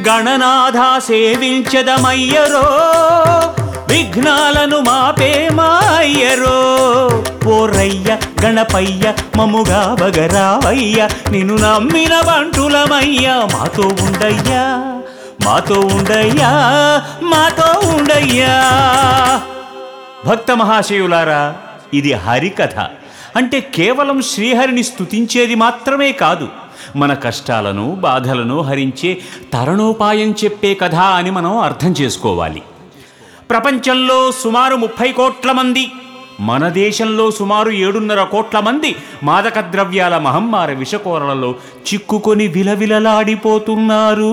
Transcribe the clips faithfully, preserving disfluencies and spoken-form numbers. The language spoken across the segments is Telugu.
గణనాథ సేవించదమయ్యరో, విఘ్నాలను మాపే మాయ్యరో. ఓరయ్య గణపయ్య మముగా బగరావయ్య, నిన్ను నమ్మిన బంటులమయ్య, మాతో ఉండయ్యా మాతో ఉండయ్యా మాతో ఉండయ్యా. భక్త మహాశయులారా, ఇది హరికథ అంటే కేవలం శ్రీహరిని స్తుతించేది మాత్రమే కాదు, మన కష్టాలను బాధలను హరించే తరణోపాయం చెప్పే కథ అని మనం అర్థం చేసుకోవాలి. ప్రపంచంలో సుమారు ముప్పై కోట్ల మంది, మన దేశంలో సుమారు ఏడున్నర కోట్ల మంది మాదక ద్రవ్యాల మహమ్మారి విషకోరలలో చిక్కుకొని విలవిలలాడిపోతున్నారు.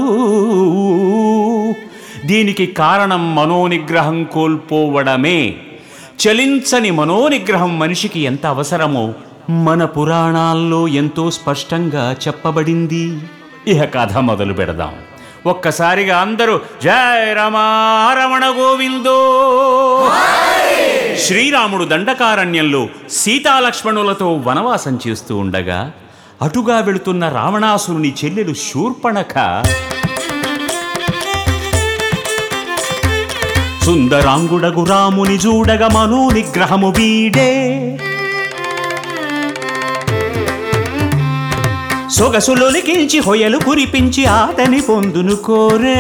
దీనికి కారణం మనోనిగ్రహం కోల్పోవడమే. చలించని మనోనిగ్రహం మనిషికి ఎంత అవసరమో మన పురాణాల్లో ఎంతో స్పష్టంగా చెప్పబడింది. ఇహ కథ మొదలు పెడదాం. ఒక్కసారిగా అందరూ జయ రమణ గోవిందో. శ్రీరాముడు దండకారణ్యంలో సీతాలక్ష్మణులతో వనవాసం చేస్తూ ఉండగా అటుగా వెళుతున్న రావణాసురుని చెల్లెలు శూర్పణఖ సుందరాంగుడగు రాముని చూడగ మనోనిగ్రహము వీడే, సొగసులొలికించి హొయలు కురిపించి ఆతని పొందును కోరే.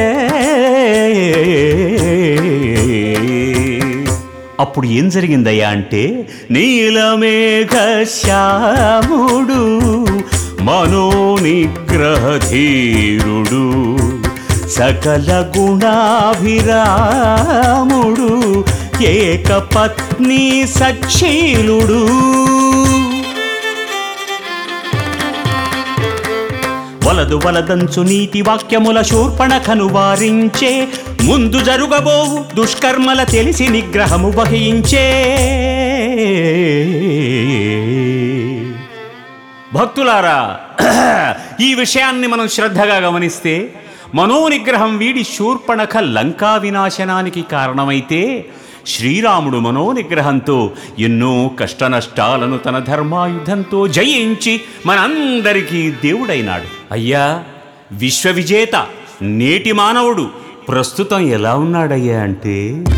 అప్పుడు ఏం జరిగిందయ్యా అంటే, నీలమేఘ శ్యాముడు మనోనిగ్రహధీరుడు, సకల గుణాభిరాముడు, ఏకపత్ని సక్షీలుడు. వలదు వలదంచు నీతి వాక్యముల శూర్పణఖను వారించే, ముందు జరుగబోవు దుష్కర్మల తెలిసి నిగ్రహము వహించే. భక్తులారా, ఈ విషయాన్ని మనం శ్రద్ధగా గమనిస్తే మనోనిగ్రహం వీడి శూర్పణఖ లంకా వినాశనానికి కారణమైతే, శ్రీరాముడు మనోనిగ్రహంతో ఎన్నో కష్టనష్టాలను తన ధర్మాయుధంతో జయించి మనందరికీ దేవుడైనాడు. అయ్యా విశ్వవిజేత నేటి మానవుడు ప్రస్తుతం ఎలా ఉన్నాడయ్యా అంటే,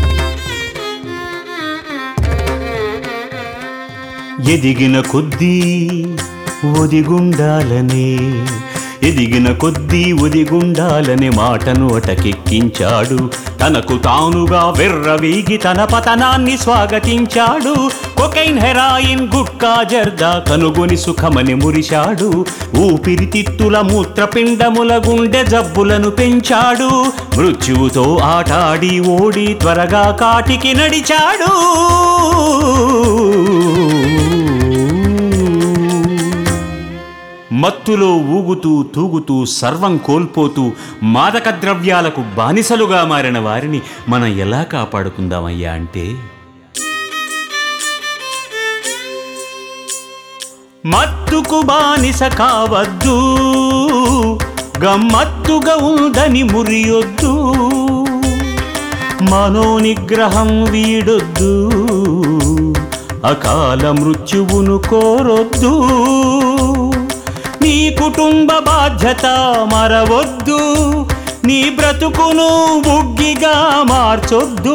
ఎదిగిన కొద్దీ ఒదిగుండాలనే, ఎదిగిన కొద్దీ ఒదిగుండాలనే మాటను అటకెక్కించాడు. తనకు తానుగా వెర్రవీగి తన పతనాన్ని స్వాగతించాడు. కొకైన్ హెరాయిన్ గుట్కా జర్దా కనుగొని సుఖమని మురిశాడు. ఊపిరితిత్తుల మూత్రపిండముల గుండె జబ్బులను పెంచాడు. మృత్యువుతో ఆటాడి ఓడి త్వరగా కాటికి నడిచాడు. మత్తులో ఊగుతూ తూగుతూ సర్వం కోల్పోతూ మాదక ద్రవ్యాలకు బానిసలుగా మారిన వారిని మనం ఎలా కాపాడుకుందామయ్యా అంటే, మత్తుకు బానిస కావద్దు, గమ్మత్తుగా ఉందని మురియొద్దు, మనోనిగ్రహం వీడొద్దు, అకాల మృత్యువును కోరొద్దు, నీ కుటుంబ బాధ్యత మరవొద్దు, నీ బ్రతుకును బుగ్గిగా మార్చొద్దు.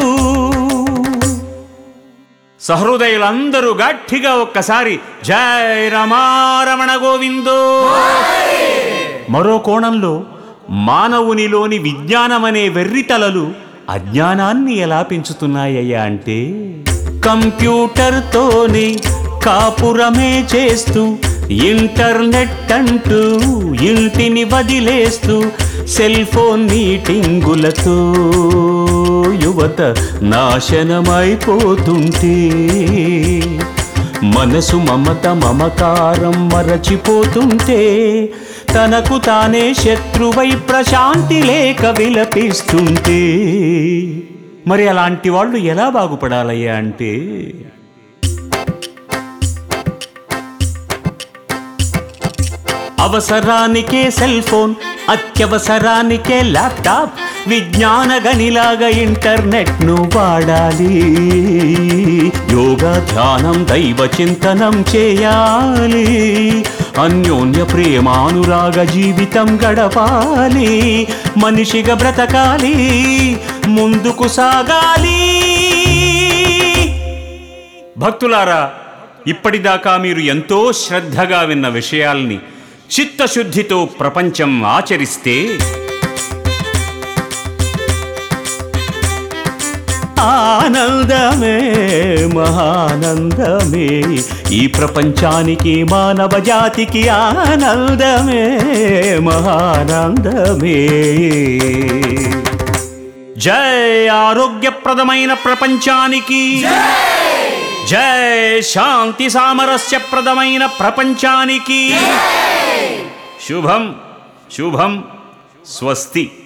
సహృదయులందరూ గట్టిగా ఒక్కసారి జయ రమణ గోవిందో. మరో కోణంలో మానవునిలోని విజ్ఞానమనే వెర్రితలలు అజ్ఞానాన్ని ఎలా పెంచుతున్నాయ్యా అంటే, కంప్యూటర్తోనే కాపురమే చేస్తూ, ఇంటర్నెట్ అంటూ ఇంటిని వదిలేస్తూ, సెల్ ఫోన్ మీటింగులతో యువత నాశనమైపోతుంటే, మనసు మమత మమకారం మరచిపోతుంటే, తనకు తానే శత్రువై ప్రశాంతి లేక విలపిస్తుంటే, మరి అలాంటి వాళ్ళు ఎలా బాగుపడాలయ్యా అంటే, అవసరానికే సెల్ ఫోన్ అత్యవసరానికే ల్యాప్టాప్, విజ్ఞాన గనిలాగా ఇంటర్నెట్ను వాడాలి. యోగా, ధ్యానం, దైవ చింతనం చేయాలి. అన్యోన్య ప్రేమానురాగ జీవితం గడపాలి. మనిషిగా బ్రతకాలి, ముందుకు సాగాలి. భక్తులారా, ఇప్పటిదాకా మీరు ఎంతో శ్రద్ధగా విన్న విషయాల్ని చిత్తశుద్ధితో ప్రపంచం ఆచరిస్తే ఆనందమే మహానందమే, ఈ ప్రపంచానికి మానవ జాతికి ఆనందమే మహానందమే. జై ఆరోగ్యప్రదమైన ప్రపంచానికి, జై శాంతి సామరస్యప్రదమైన ప్రపంచానికి. శుభం శుభం స్వస్తి.